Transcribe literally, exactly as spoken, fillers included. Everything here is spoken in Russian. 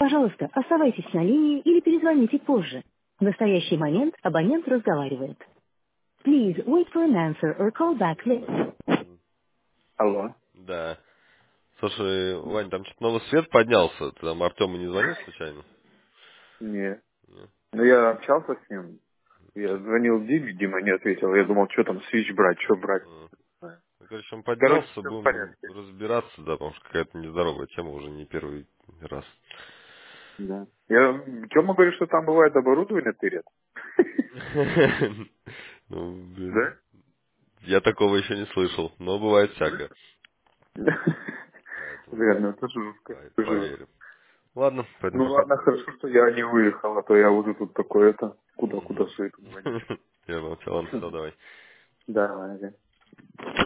Пожалуйста, оставайтесь на линии или перезвоните позже. В настоящий момент абонент разговаривает. Please wait for an answer or call back later. Алло. Да. Слушай, Вань, там что-то новый свет поднялся. Ты там Артему не звонил случайно? Нет. Нет. Ну, я общался с ним. Я звонил Диме, Дима не ответил. Я думал, что там свич брать, что брать. А. Ну, короче, он Короче, поднялся, все в будем порядке. разбираться, да, потому что какая-то нездоровая тема уже не первый раз. Да. Я, Тёма говорит, что там бывает оборудование тырят. Ну, блин, Да? я такого еще не слышал, но бывает всякое. Поэтому Блин, ну это жестко. по- Жестко. поверим. Ладно, пойду Ну ладно, посмотрю. хорошо, что я не выехал, а то я уже тут такое это. Куда-куда Угу. суету наводить. Я молчал, ладно, все, давай. Давай, да.